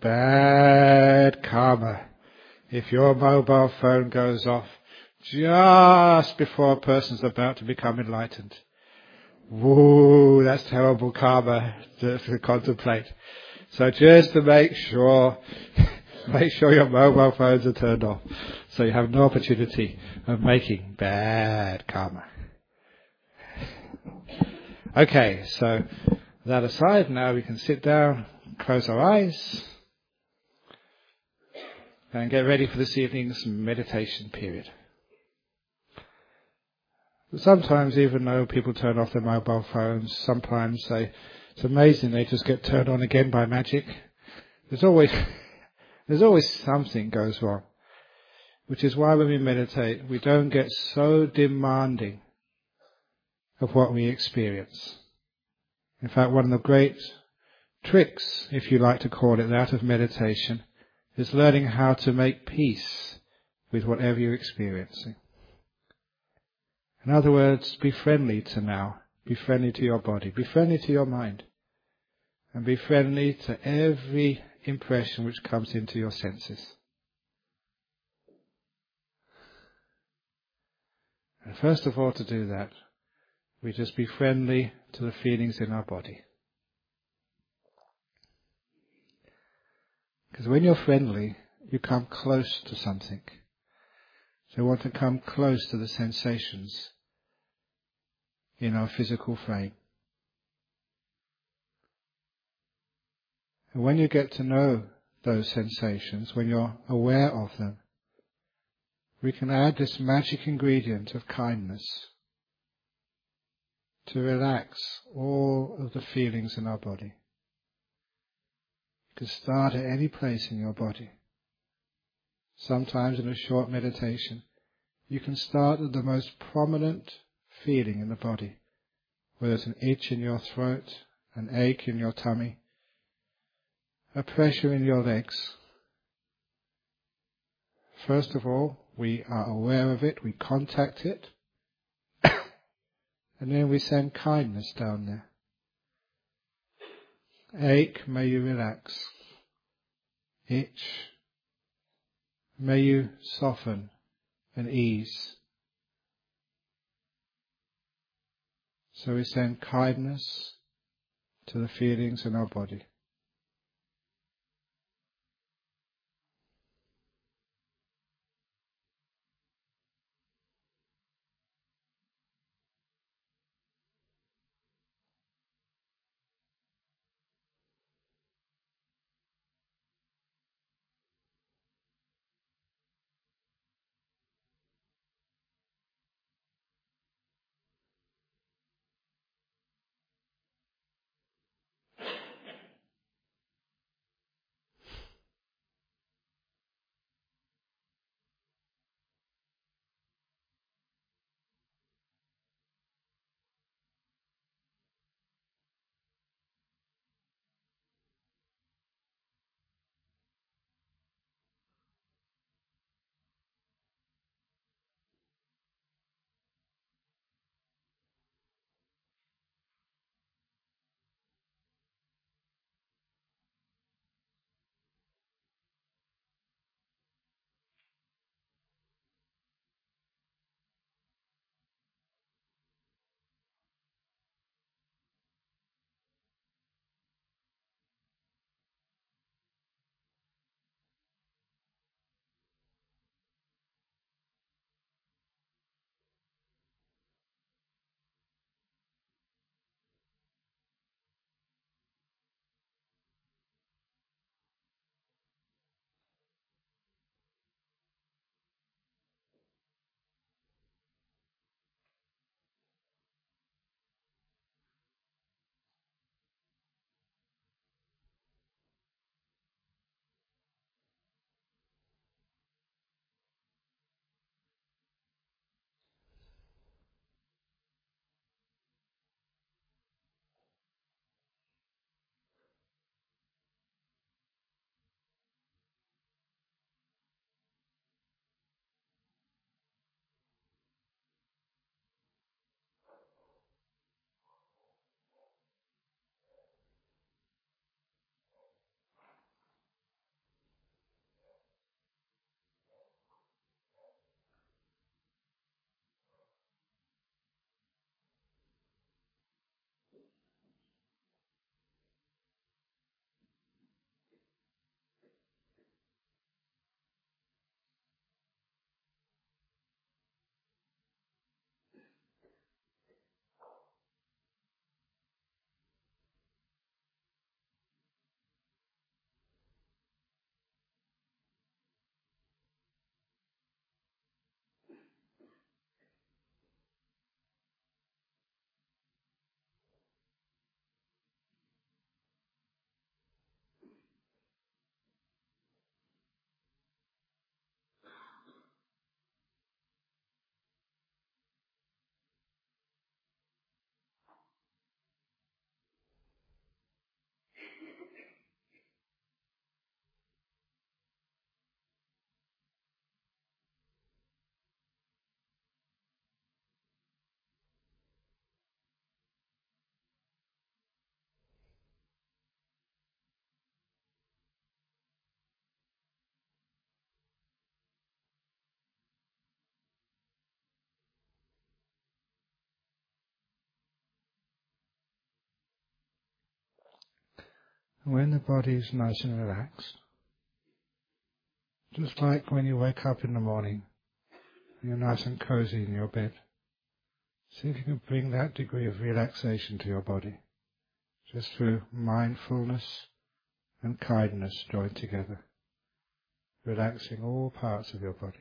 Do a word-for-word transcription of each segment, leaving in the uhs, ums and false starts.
bad karma if your mobile phone goes off just before a person's about to become enlightened. Woo, that's terrible karma to, to contemplate. So just to make sure, make sure your mobile phones are turned off, so you have no opportunity of making bad karma. Okay, so that aside, now we can sit down, close our eyes, and get ready for this evening's meditation period. Sometimes, even though people turn off their mobile phones, sometimes they, it's amazing, they just get turned on again by magic. There's always, there's always something goes wrong, which is why when we meditate, we don't get so demanding of what we experience. In fact, one of the great tricks, if you like to call it that, of meditation is learning how to make peace with whatever you're experiencing. In other words, be friendly to now, be friendly to your body, be friendly to your mind, and be friendly to every impression which comes into your senses. And first of all, to do that, we just be friendly to the feelings in our body. Because when you're friendly, you come close to something. So you want to come close to the sensations in our physical frame. And when you get to know those sensations, when you're aware of them, we can add this magic ingredient of kindness to relax all of the feelings in our body. You can start at any place in your body. Sometimes in a short meditation, you can start at the most prominent feeling in the body, whether it's an itch in your throat, an ache in your tummy, a pressure in your legs. First of all, we are aware of it, we contact it, and then we send kindness down there. Ache, may you relax. Itch, may you soften and ease. So we send kindness to the feelings in our body. And when the body is nice and relaxed, just like when you wake up in the morning, you're nice and cozy in your bed, see if you can bring that degree of relaxation to your body, just through mindfulness and kindness joined together, relaxing all parts of your body.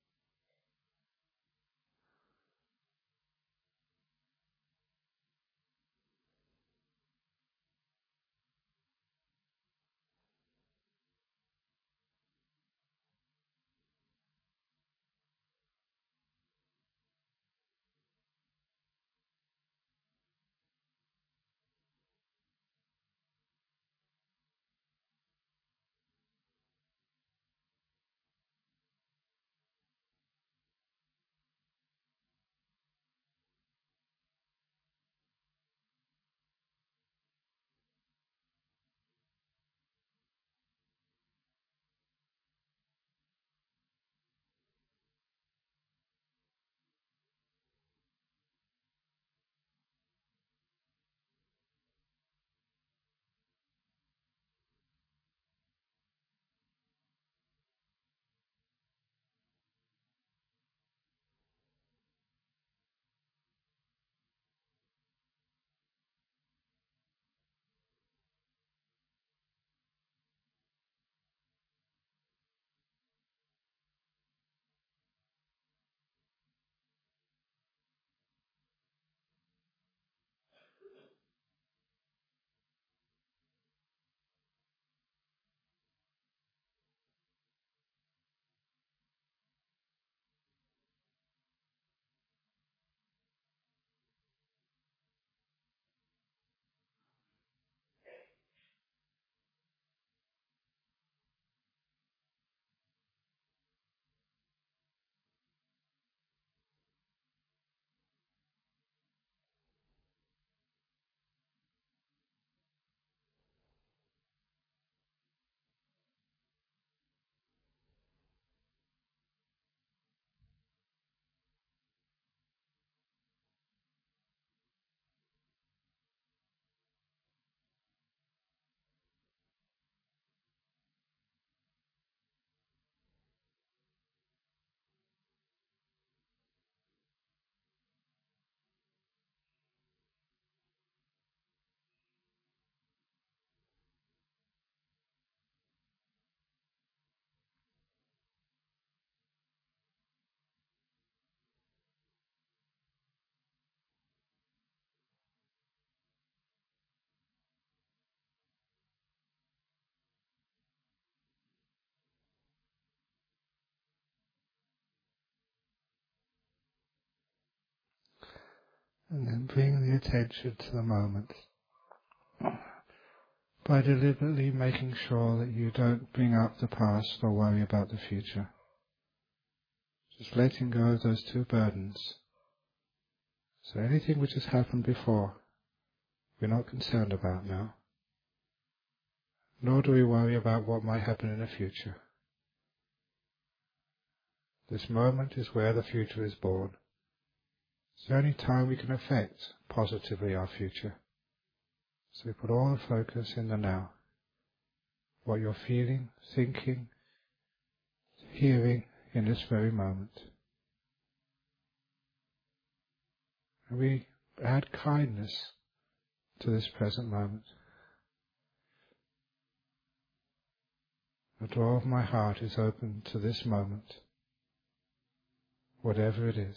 And then bring the attention to the moment by deliberately making sure that you don't bring up the past or worry about the future. Just letting go of those two burdens. So anything which has happened before, we're not concerned about now. Nor do we worry about what might happen in the future. This moment is where the future is born. It's the only time we can affect positively our future. So we put all the focus in the now. What you're feeling, thinking, hearing in this very moment. And we add kindness to this present moment. The door of my heart is open to this moment, whatever it is.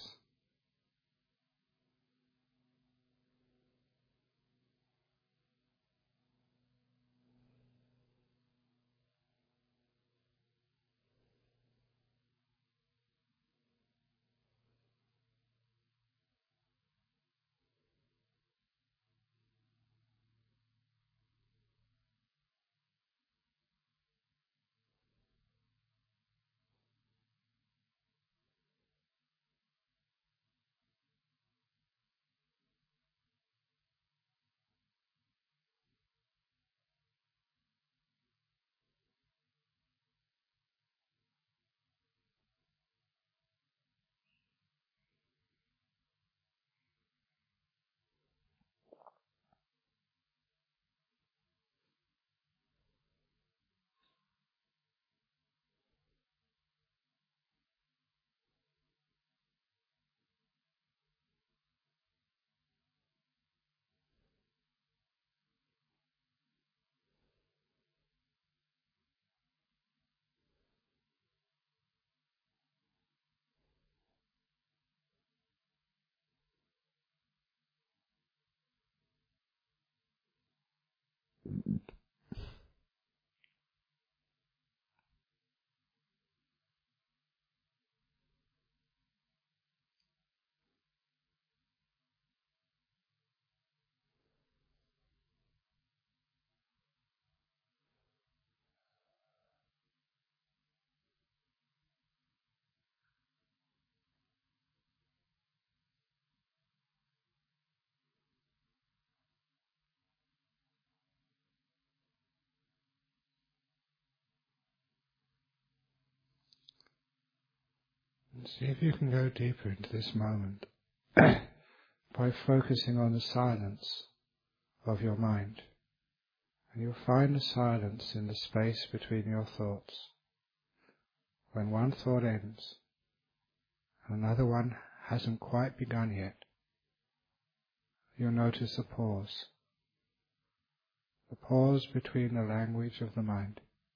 See if you can go deeper into this moment by focusing on the silence of your mind. And you'll find the silence in the space between your thoughts. When one thought ends, and another one hasn't quite begun yet, you'll notice a pause. The pause between the language of the mind.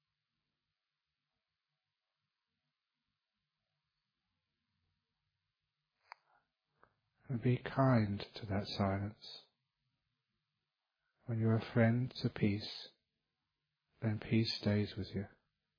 And be kind to that silence. When you're a friend to peace, then peace stays with you.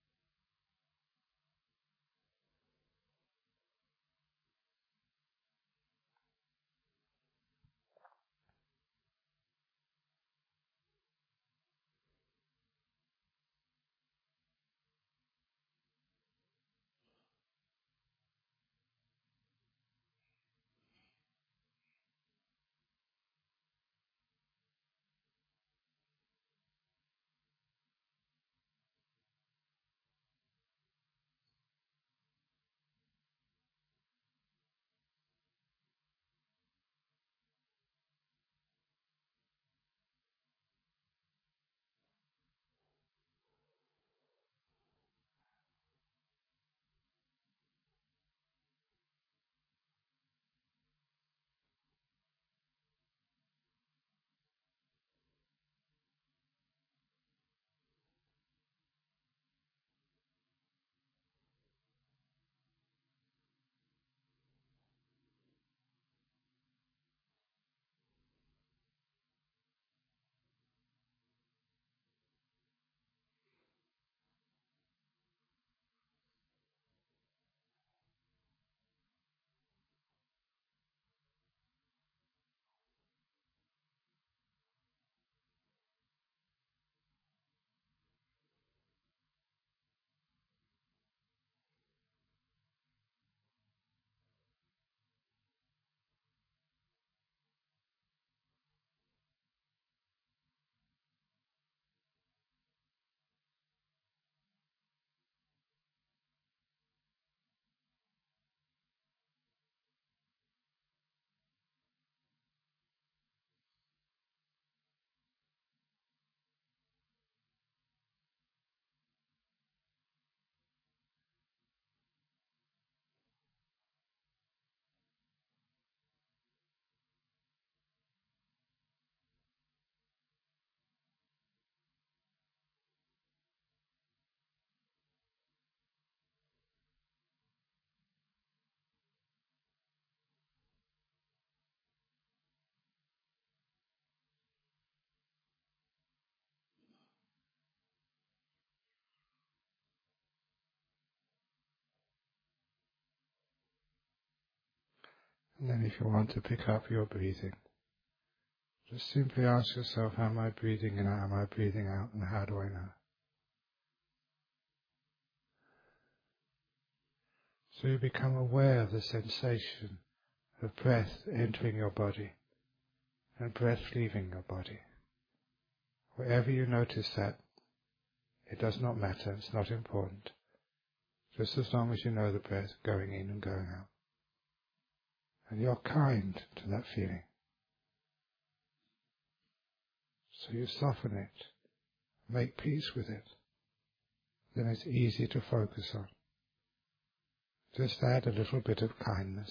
And then if you want to pick up your breathing, just simply ask yourself, how am I breathing in, how am I breathing out, and how do I know? So you become aware of the sensation of breath entering your body and breath leaving your body. Wherever you notice that, it does not matter, it's not important, just as long as you know the breath going in and going out. And you're kind to that feeling. So you soften it, make peace with it. Then it's easy to focus on. Just add a little bit of kindness.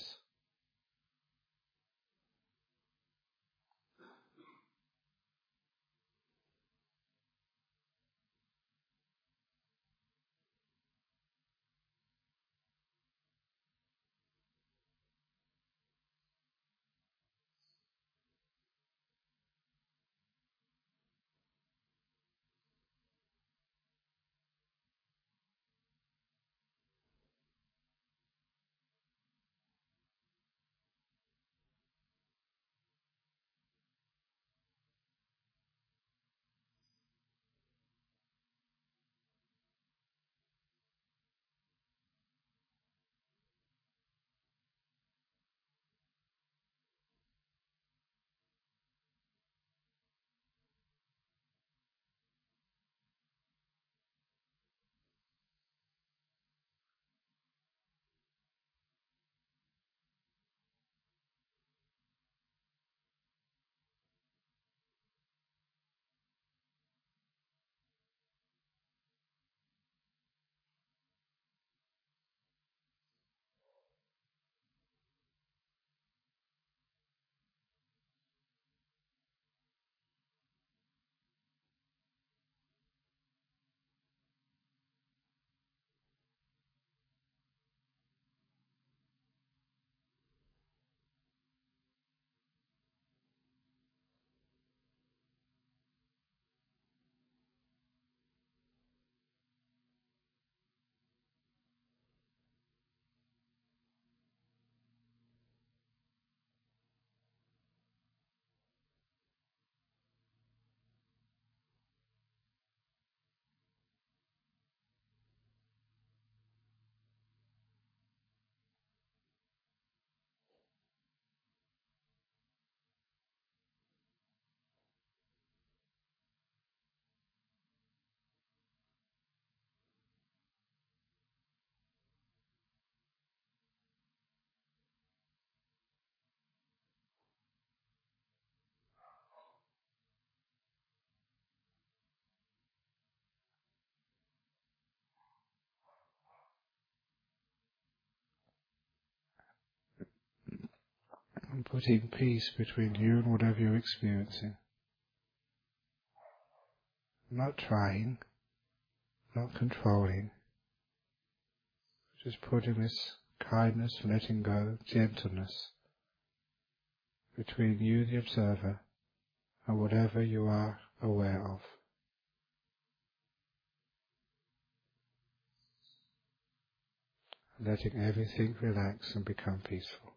putting peace between you and whatever you're experiencing. Not trying, not controlling, just putting this kindness, letting go, gentleness between you, the observer, and whatever you are aware of. Letting everything relax and become peaceful.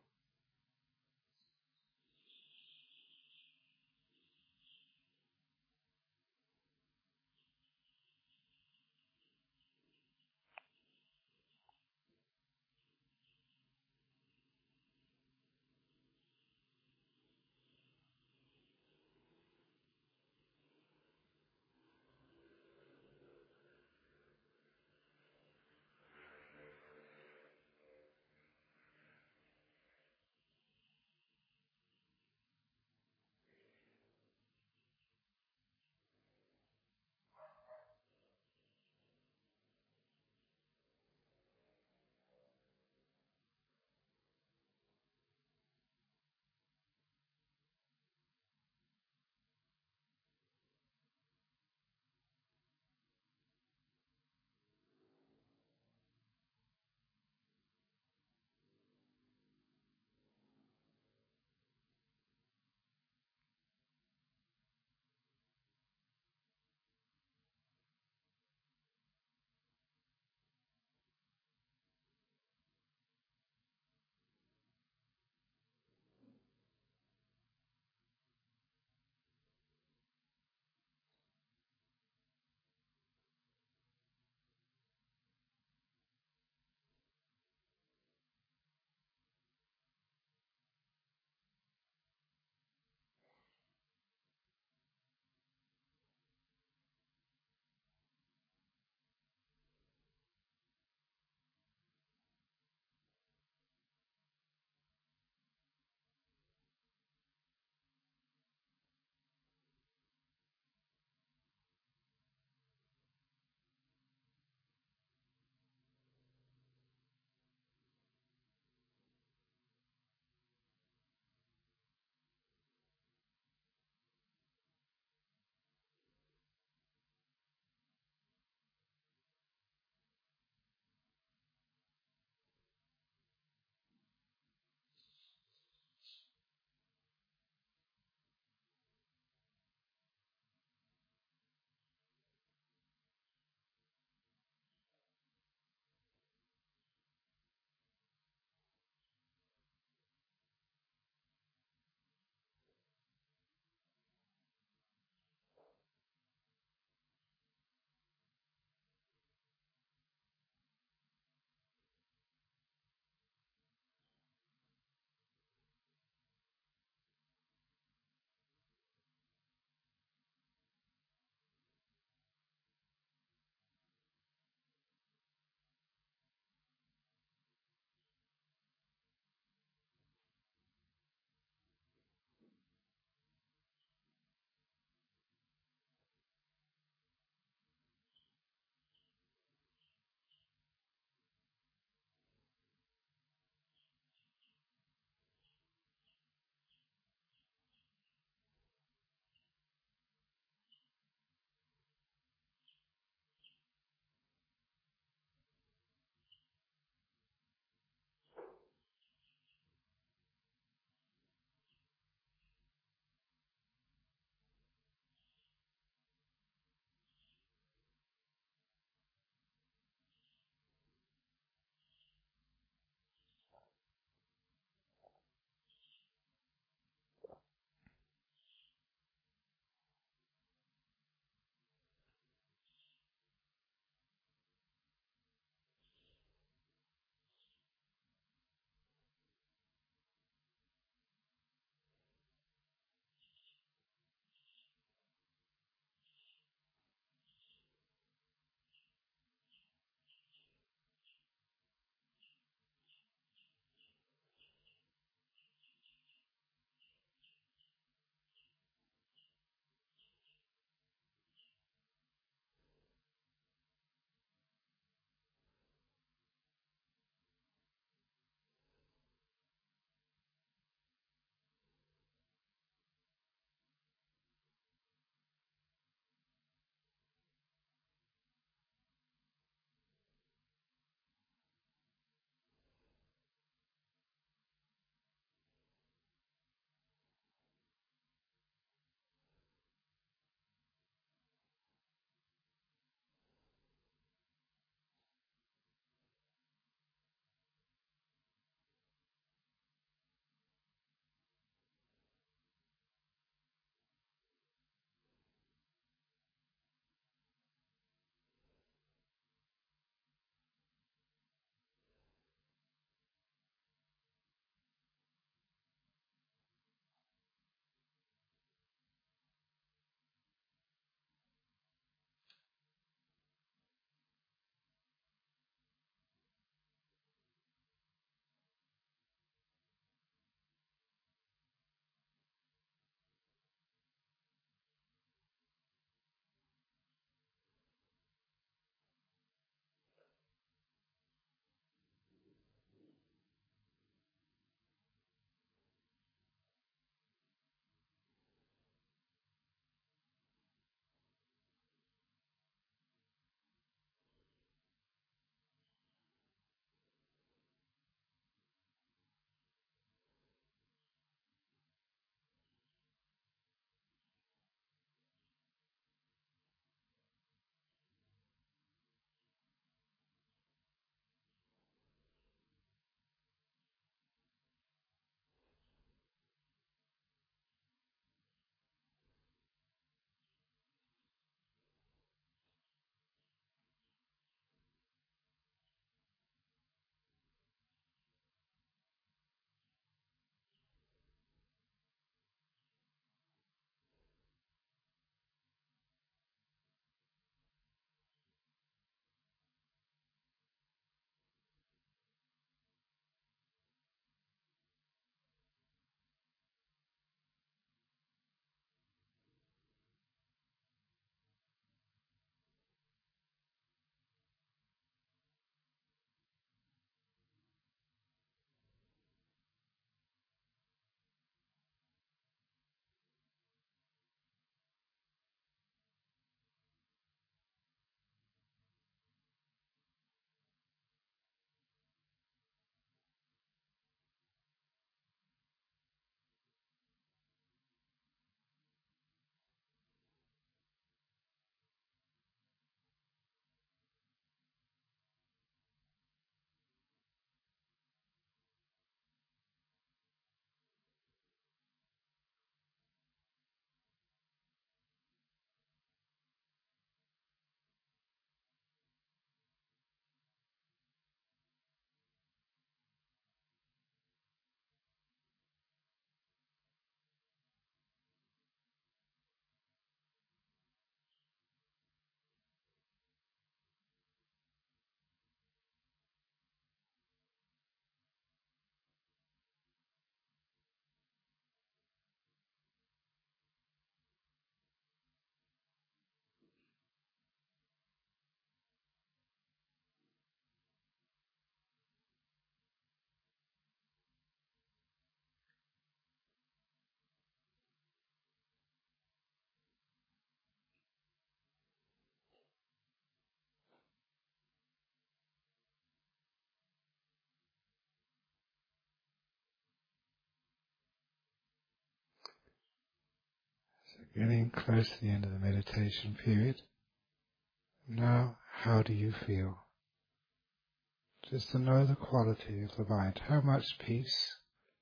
Getting close to the end of the meditation period. Now, how do you feel? Just to know the quality of the mind. How much peace,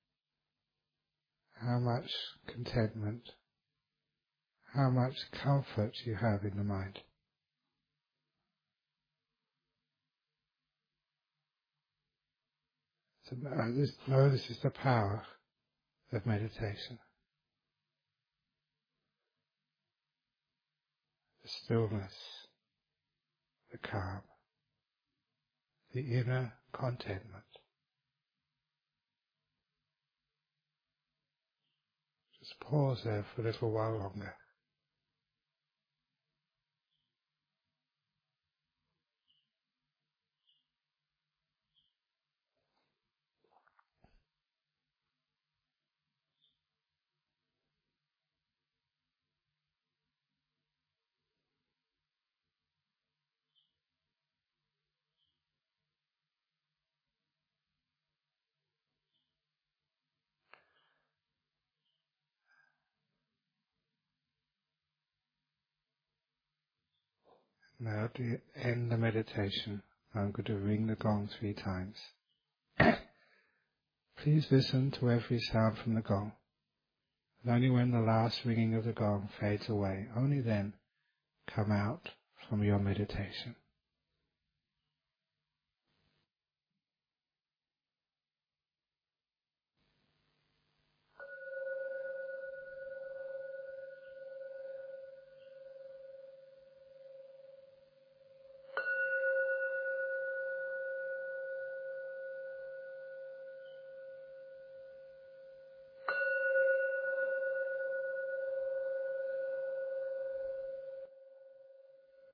how much contentment, how much comfort you have in the mind. So know this, know this is the power of meditation. The stillness, the calm, the inner contentment. Just pause there for a little while longer. Now to end the meditation, I'm going to ring the gong three times. Please listen to every sound from the gong. And only when the last ringing of the gong fades away, only then come out from your meditation.